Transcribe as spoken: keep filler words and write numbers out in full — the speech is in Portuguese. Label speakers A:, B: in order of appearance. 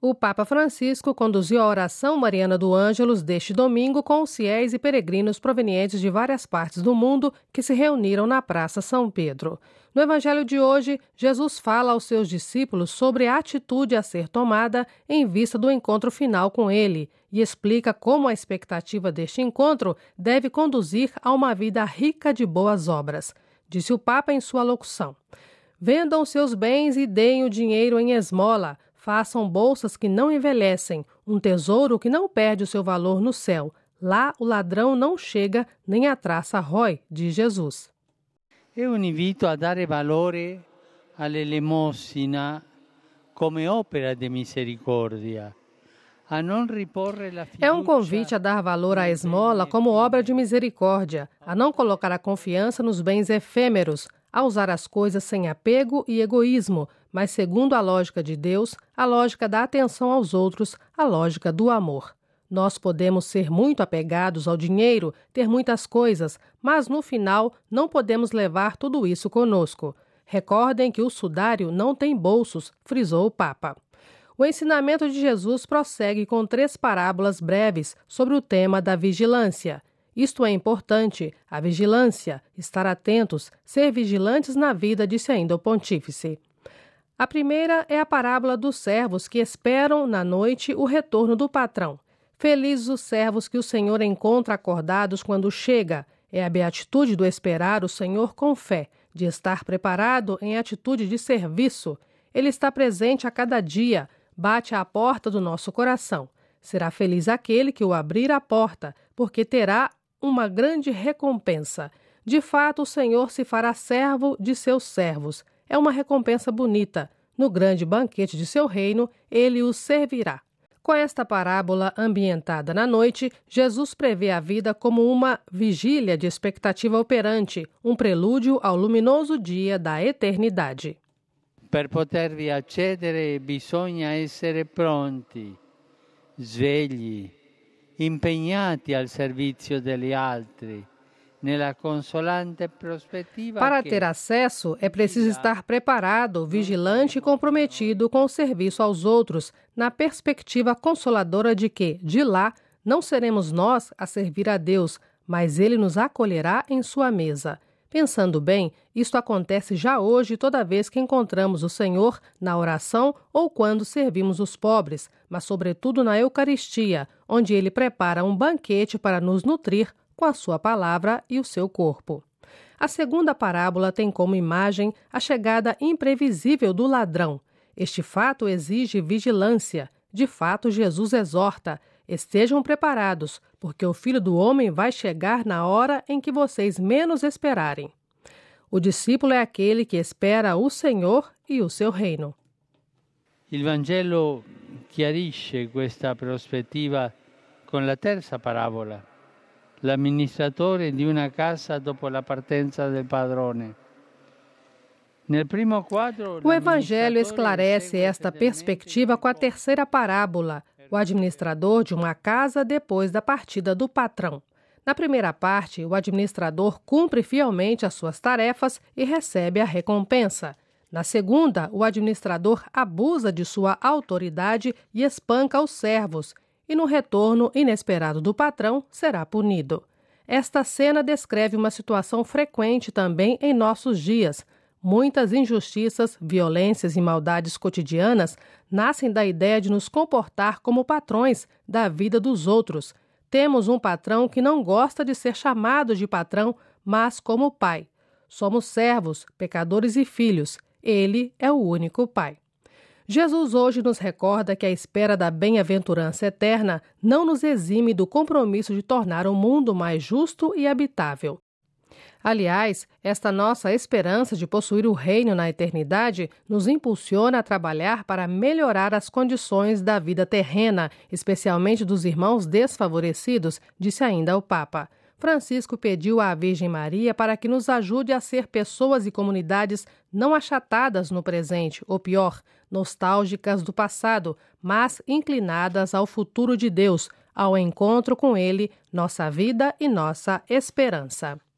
A: O Papa Francisco conduziu a oração mariana do Ângelus deste domingo com os fiéis e peregrinos provenientes de várias partes do mundo que se reuniram na Praça São Pedro. No Evangelho de hoje, Jesus fala aos seus discípulos sobre a atitude a ser tomada em vista do encontro final com ele e explica como a expectativa deste encontro deve conduzir a uma vida rica de boas obras. Disse o Papa em sua locução: "Vendam seus bens e deem o dinheiro em esmola. Façam bolsas que não envelhecem, um tesouro que não perde o seu valor no céu. Lá o ladrão não chega nem a traça rói", diz Jesus.
B: È un invito a dare valore all'elemosina come opera di misericordia.
A: É um convite a dar valor à esmola como obra de misericórdia, a não colocar a confiança nos bens efêmeros, a usar as coisas sem apego e egoísmo, mas segundo a lógica de Deus, a lógica da atenção aos outros, a lógica do amor. Nós podemos ser muito apegados ao dinheiro, ter muitas coisas, mas no final não podemos levar tudo isso conosco. Recordem que o sudário não tem bolsos, frisou o Papa. O ensinamento de Jesus prossegue com três parábolas breves sobre o tema da vigilância. Isto é importante, a vigilância, estar atentos, ser vigilantes na vida, disse ainda o pontífice. A primeira é a parábola dos servos que esperam na noite o retorno do patrão. Felizes os servos que o Senhor encontra acordados quando chega. É a beatitude do esperar o Senhor com fé, de estar preparado em atitude de serviço. Ele está presente a cada dia, bate à porta do nosso coração. Será feliz aquele que o abrir a porta, porque terá uma grande recompensa. De fato, o Senhor se fará servo de seus servos. É uma recompensa bonita. No grande banquete de seu reino, ele os servirá. Com esta parábola ambientada na noite, Jesus prevê a vida como uma vigília de expectativa operante, um prelúdio ao luminoso dia da eternidade.
B: Per potervi accedere bisogna essere pronti, svegli, impegnati al servizio degli altri, nella consolante prospettiva.
A: Para ter acesso, é preciso estar preparado, vigilante e comprometido com o serviço aos outros, na perspectiva consoladora de que, de lá, não seremos nós a servir a Deus, mas Ele nos acolherá em sua mesa. Pensando bem, isto acontece já hoje toda vez que encontramos o Senhor na oração ou quando servimos os pobres, mas sobretudo na Eucaristia, onde Ele prepara um banquete para nos nutrir com a sua palavra e o seu corpo. A segunda parábola tem como imagem a chegada imprevisível do ladrão. Este fato exige vigilância. De fato, Jesus exorta: "Estejam preparados, porque o Filho do Homem vai chegar na hora em que vocês menos esperarem." O discípulo é aquele que espera o Senhor e o seu reino.
B: Il Vangelo chiarisce questa prospettiva con la terza parabola, l'amministratore di una casa dopo la partenza del padrone.
A: O Evangelho esclarece esta perspectiva com a terceira parábola, o administrador de uma casa depois da partida do patrão. Na primeira parte, o administrador cumpre fielmente as suas tarefas e recebe a recompensa. Na segunda, o administrador abusa de sua autoridade e espanca os servos, e no retorno inesperado do patrão será punido. Esta cena descreve uma situação frequente também em nossos dias. Muitas injustiças, violências e maldades cotidianas nascem da ideia de nos comportar como patrões da vida dos outros. Temos um patrão que não gosta de ser chamado de patrão, mas como pai. Somos servos, pecadores e filhos. Ele é o único pai. Jesus hoje nos recorda que a espera da bem-aventurança eterna não nos exime do compromisso de tornar o mundo mais justo e habitável. Aliás, esta nossa esperança de possuir o reino na eternidade nos impulsiona a trabalhar para melhorar as condições da vida terrena, especialmente dos irmãos desfavorecidos, disse ainda o Papa. Francisco pediu à Virgem Maria para que nos ajude a ser pessoas e comunidades não achatadas no presente, ou pior, nostálgicas do passado, mas inclinadas ao futuro de Deus, ao encontro com Ele, nossa vida e nossa esperança.